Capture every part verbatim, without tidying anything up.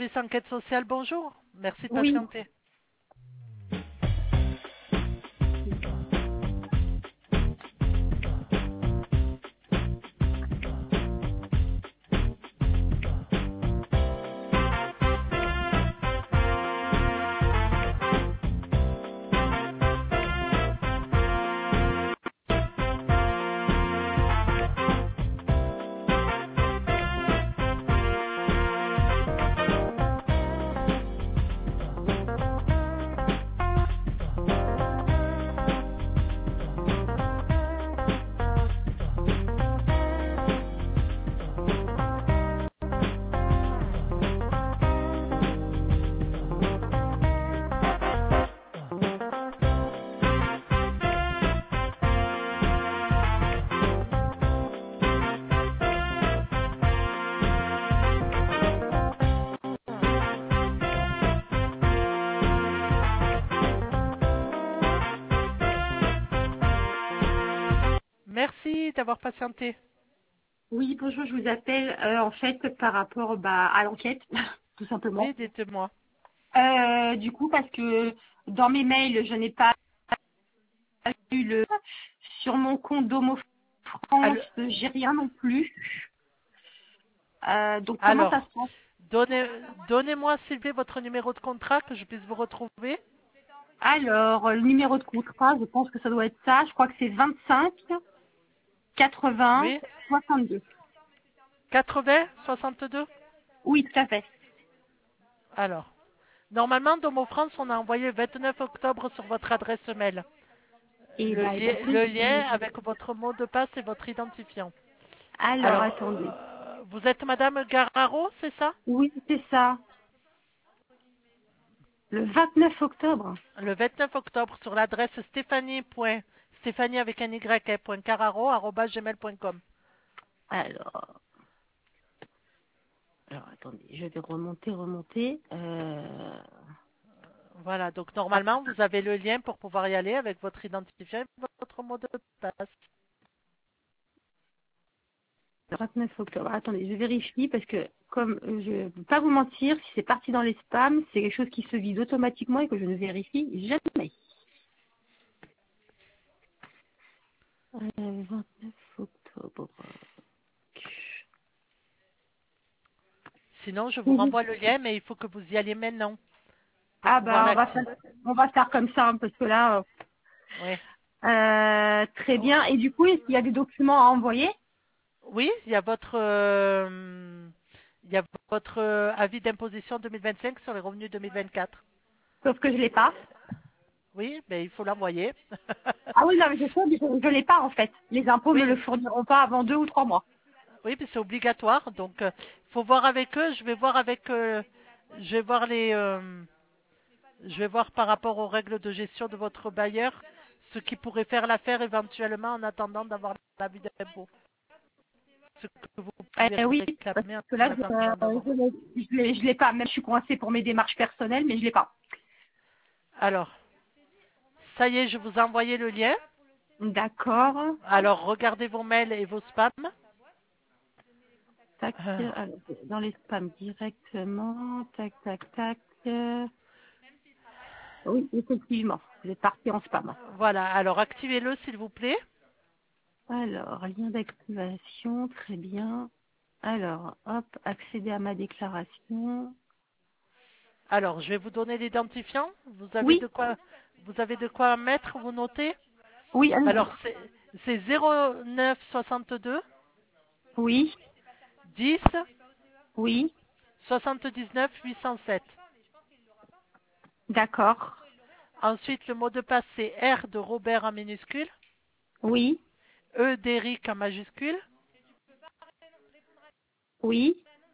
Service enquête sociale, bonjour. Merci de Oui. patienter. Merci d'avoir patienté. Oui, bonjour, je vous appelle euh, en fait par rapport bah, à l'enquête, tout simplement. Oui, dites-moi. Euh, du coup, parce que dans mes mails, je n'ai pas eu le... Sur mon compte d'Homo France, Alors, j'ai rien non plus. Euh, donc, comment ça alors, se passe? donnez, donnez-moi s'il vous plaît votre numéro de contrat que je puisse vous retrouver. Alors, le numéro de contrat, je pense que ça doit être ça. Je crois que c'est vingt-cinq quatre-vingts Oui, soixante-deux. quatre-vingts soixante-deux. Oui, tout à fait. Alors, normalement, dans mon France, on a envoyé le vingt-neuf octobre sur votre adresse mail Et le, bah, li- écoutez, le je- lien avec votre mot de passe et votre identifiant. alors, Alors, attendez. euh, vous êtes Madame Gararo, c'est ça? Oui, c'est ça. Le vingt-neuf octobre. Le vingt-neuf octobre sur l'adresse stéphanie. Stéphanie avec un y, point cararo, arobase gmail point com. Alors, alors attendez, je vais remonter, remonter. Euh... Voilà, donc ah, normalement, vous avez le lien pour pouvoir y aller avec votre identifiant et votre mot de passe. vingt-neuf octobre. Attendez, je vérifie parce que comme euh, je ne peux pas vous mentir, si c'est parti dans les spams, c'est quelque chose qui se vide automatiquement et que je ne vérifie jamais. Euh, vingt-neuf octobre. Sinon, je vous Mhm. renvoie le lien, mais il faut que vous y alliez maintenant pour Ah pouvoir bah on va l'activer. faire, on va faire comme ça hein, parce que là, Oui. euh, euh, très bien. Et du coup, est-ce qu'il y a des documents à envoyer? Oui, il y a votre, euh, il y a votre euh, avis d'imposition deux mille vingt-cinq sur les revenus deux mille vingt-quatre. Sauf que je l'ai pas. Oui, mais il faut l'envoyer. Ah oui, non, mais je sais, mais je ne l'ai pas en fait. Les impôts me Oui, le fourniront pas avant deux ou trois mois. oui, mais c'est obligatoire. Donc, il faut voir avec eux. Je vais voir avec, euh, je vais voir les, euh, je vais voir par rapport aux règles de gestion de votre bailleur, ce qui pourrait faire l'affaire éventuellement en attendant d'avoir l'avis d'impôt. Ce que vous pouvez Euh, oui, parce réclamer que en là, je attendant euh, d'avoir. je l'ai je l'ai- je l'ai pas. Même je suis coincée pour mes démarches personnelles, mais je l'ai pas. Alors, ça y est, je vous ai envoyé le lien. D'accord. Alors, regardez vos mails et vos spams. Tac. Euh, Alors, dans les spams directement. Tac, tac, tac. Euh, Oui, effectivement. Vous êtes parti en spam. voilà, alors activez-le s'il vous plaît. Alors, lien d'activation. Très bien. Alors, hop, accéder à ma déclaration. Alors, je vais vous donner l'identifiant. Vous avez Oui, de quoi, vous avez de quoi mettre, vous notez. oui, allez-y. Alors, c'est c'est zéro neuf soixante-deux Oui, dix oui, soixante-dix-neuf huit cent sept. d'accord. Ensuite, le mot de passe, c'est R de Robert en minuscule, Oui, E d'Éric en majuscule, oui,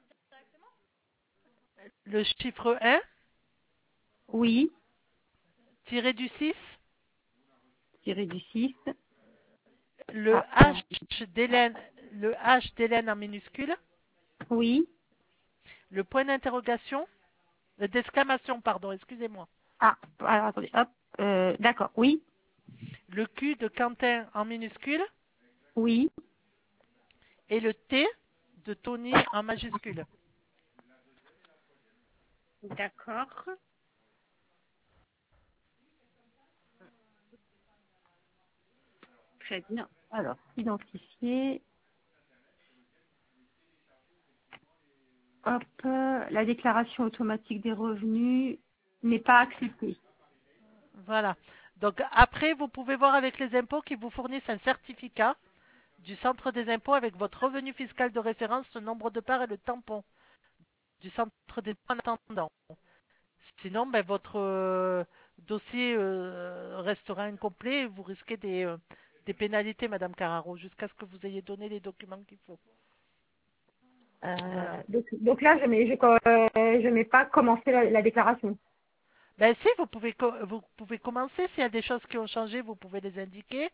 le chiffre un, oui. tiré du six, Tiré du six. le Ah, alors, H d'Hélène, le H d'Hélène en minuscule, oui. le point d'interrogation, euh, d'exclamation, pardon, excusez-moi, Ah, alors attendez, hop. Euh, d'accord, oui, le Q de Quentin en minuscule oui. et le T de Tony en majuscule. D'accord. Très bien. Alors, identifier. Hop, euh, la déclaration automatique des revenus n'est pas acceptée. Voilà. Donc après, vous pouvez voir avec les impôts qui vous fournissent un certificat du centre des impôts avec votre revenu fiscal de référence, le nombre de parts et le tampon du centre des impôts en attendant. Sinon, ben, votre euh, dossier euh, restera incomplet et vous risquez des, euh, des pénalités, Madame Carraro, jusqu'à ce que vous ayez donné les documents qu'il faut. Voilà. Euh, donc, donc là, je mets, je, euh, je mets pas commencer la, la déclaration. Ben si, vous pouvez, co- vous pouvez commencer. S'il y a des choses qui ont changé, vous pouvez les indiquer.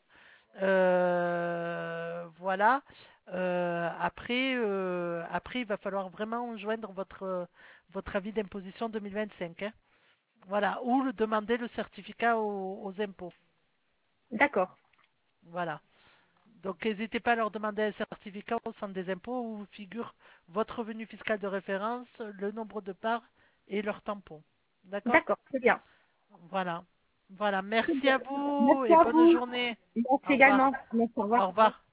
Euh, voilà. Euh, après, euh, après, il va falloir vraiment joindre votre, votre avis d'imposition deux mille vingt-cinq, hein. Voilà. Ou le- demander le certificat aux, aux impôts. D'accord. Voilà. Donc, n'hésitez pas à leur demander un certificat au centre des impôts où figure votre revenu fiscal de référence, le nombre de parts et leur tampon. D'accord? D'accord, très bien. Voilà. Voilà. Très Merci bien. à vous Merci et à bonne vous. journée. Merci Au revoir. également. Merci, au revoir. Au revoir.